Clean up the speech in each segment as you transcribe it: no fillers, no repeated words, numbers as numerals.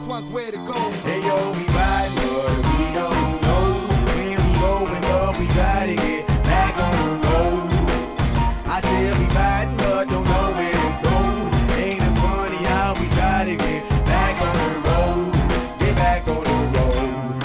this one's where to go. Hey yo, we riding, but we don't know when we going, but we try to get back on the road. I said we riding, but don't know where to go. Ain't it funny how we try to get back on the road, get back on the road.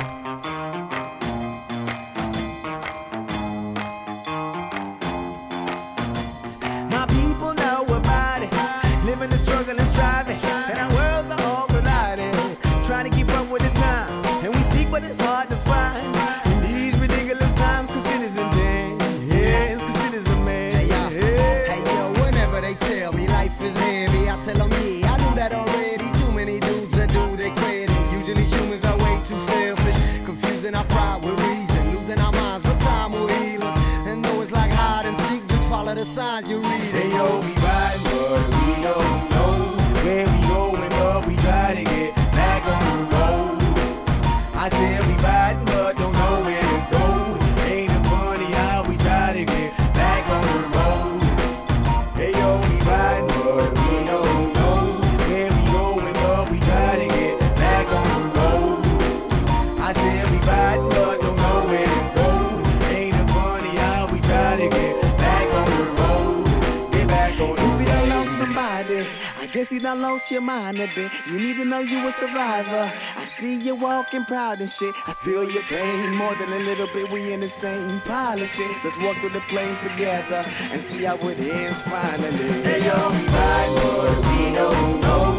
My people know about it, living the struggle and striving, and our worlds are all colliding, trying to keep up with the time, and we seek but it's hard to find in these ridiculous times, cause shit is intense, yes, cause shit is a man. Hey yo, whenever they tell me life is heavy, I tell them yeah, I knew that already. Too many dudes that do their credit. Usually humans are way too selfish, confusing our pride with reason, losing our minds, but time will heal them. And though it's like hide and seek, just follow the signs you read. Hey yo, we riding, but we don't know where we going, but we try to get back on the road. I said we riding, but don't know where to go. Ain't it funny how we try to get back on the road? Hey yo, we riding, but we don't know where we going, but we try to get back on the road. I said we riding, but don't know where to go. Ain't it funny how we try to get back on the road, get back on the road. If you done lost somebody, I guess you done lost your mind a bit. You need to know you a survivor. I see you walking proud and shit. I feel your pain more than a little bit. We in the same pile of shit. Let's walk through the flames together and see how it ends finally. Hey yo, we riding, but we don't know